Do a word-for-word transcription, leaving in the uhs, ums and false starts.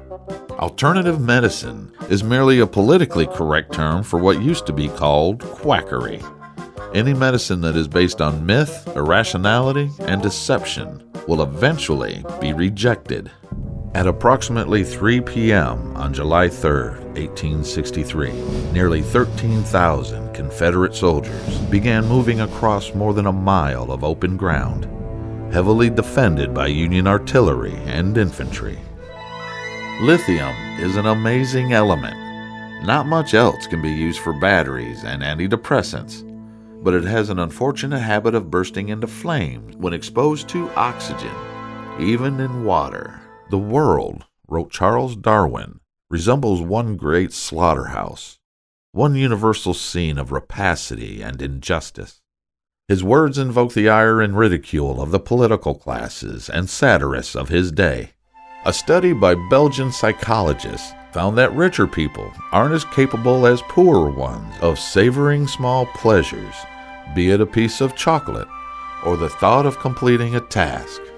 Alternative medicine is merely a politically correct term for what used to be called quackery. Any medicine that is based on myth, irrationality, and deception will eventually be rejected. At approximately three p.m. on July third, eighteen sixty-three, nearly thirteen thousand Confederate soldiers began moving across more than a mile of open ground, heavily defended by Union artillery and infantry. Lithium is an amazing element. Not much else can be used for batteries and antidepressants, but it has an unfortunate habit of bursting into flames when exposed to oxygen, even in water. The world, wrote Charles Darwin, resembles one great slaughterhouse, one universal scene of rapacity and injustice. His words invoke the ire and ridicule of the political classes and satirists of his day. A study by Belgian psychologists found that richer people aren't as capable as poorer ones of savoring small pleasures, be it a piece of chocolate or the thought of completing a task.